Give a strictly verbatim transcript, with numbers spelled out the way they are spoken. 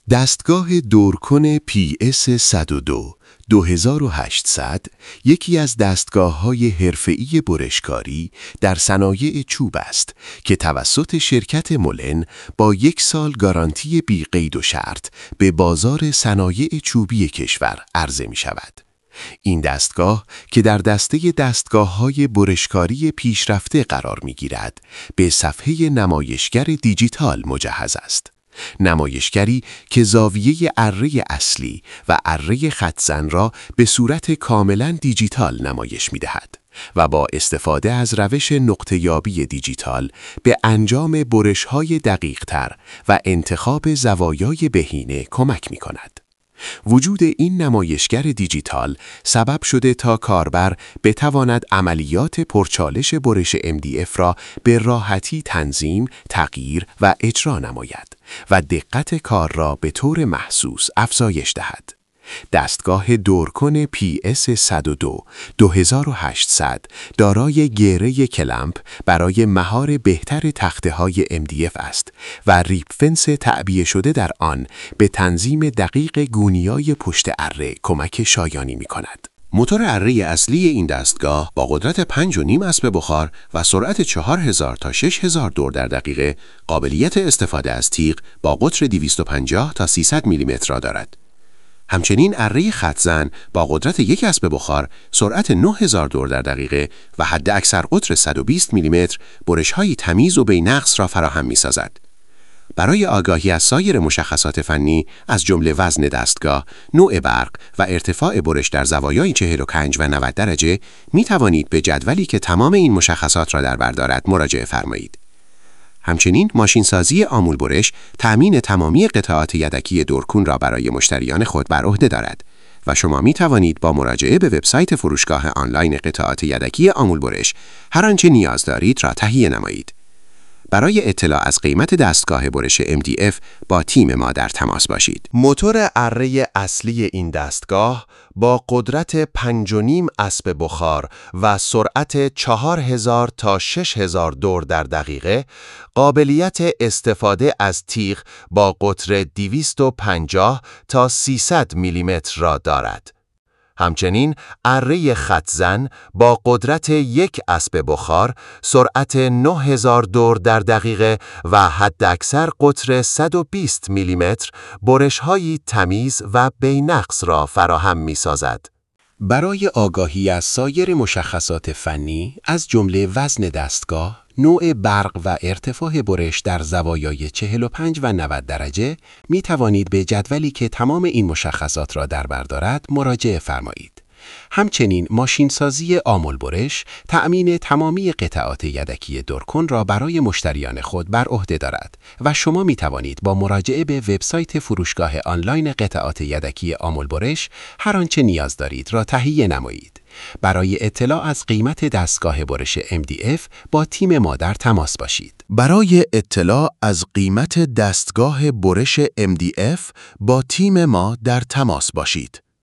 دستگاه دورکن پی اس صد و دو دو هزار و هشتصد یکی از دستگاه‌های حرفه‌ای برشکاری در صنایع چوب است که توسط شرکت مولن با یک سال گارانتی بی قید و شرط به بازار صنایع چوبی کشور عرضه می شود. این دستگاه که در دسته دستگاه‌های برشکاری پیشرفته قرار می‌گیرد، به صفحه نمایشگر دیجیتال مجهز است. نمایشگری که زاویه اره اصلی و اره خط‌زن را به صورت کاملاً دیجیتال نمایش می‌دهد و با استفاده از روش نقطه‌یابی دیجیتال به انجام برش‌های دقیق‌تر و انتخاب زوایای بهینه کمک می‌کند. وجود این نمایشگر دیجیتال سبب شده تا کاربر بتواند عملیات پرچالش برش ام دی اف را به راحتی تنظیم، تغییر و اجرا نماید و دقت کار را به طور محسوس افزایش دهد. دستگاه دورکن پی اس صد و دو دو هزار و هشتصد دارای گره کلمپ برای مهار بهتر تخته‌های ام دی اف است و ریپ فنس تعبیه شده در آن به تنظیم دقیق گونیای پشت اره کمک شایانی می‌کند. موتور اره اصلی این دستگاه با قدرت پنج و نیم اسب بخار و سرعت چهار هزار تا شش هزار دور در دقیقه قابلیت استفاده از تیغ با قطر دویست و پنجاه تا سیصد میلیمتر را دارد. همچنین اره خط‌زن با قدرت یک اسب بخار، سرعت نه هزار دور در دقیقه و حد اکثر قطر صد و بیست میلیمتر برش‌های تمیز و بی‌نقص را فراهم می‌سازد. برای آگاهی از سایر مشخصات فنی از جمله وزن دستگاه، نوع برق و ارتفاع برش در زوایای چهل و پنج و نود درجه می توانید به جدولی که تمام این مشخصات را در بر دارد مراجعه فرمایید. همچنین ماشینسازی آمول برش تأمین تمامی قطعات یدکی دورکن را برای مشتریان خود بر عهده دارد و شما می توانید با مراجعه به وبسایت فروشگاه آنلاین قطعات یدکی آمول برش هر آنچه نیاز دارید را تهیه نمایید. برای اطلاع از قیمت دستگاه برش ام دی اف با تیم ما در تماس باشید. موتور اره اصلی این دستگاه با قدرت پنج و نیم اسب بخار و سرعت چهار هزار تا شش هزار دور در دقیقه قابلیت استفاده از تیغ با قطر دویست و پنجاه تا سیصد میلیمتر را دارد. همچنین اره خط‌زن با قدرت یک اسب بخار، سرعت نه هزار دور در دقیقه و حداکثر قطر صد و بیست میلیمتر برش‌های تمیز و بی‌نقص را فراهم می‌سازد. برای آگاهی از سایر مشخصات فنی از جمله وزن دستگاه، نوع برق و ارتفاع برش در زوایای چهل و پنج و نود درجه می توانید به جدولی که تمام این مشخصات را در بر دارد مراجعه فرمایید. همچنین ماشینسازی آمول برش تأمین تمامی قطعات یدکی دورکن را برای مشتریان خود بر عهده دارد و شما می توانید با مراجعه به وبسایت فروشگاه آنلاین قطعات یدکی آمول برش هر آنچه نیاز دارید را تهیه نمایید. برای اطلاع از قیمت دستگاه برش ام دی اف با تیم ما در تماس باشید. برای اطلاع از قیمت دستگاه برش ام دی اف با تیم ما در تماس باشید.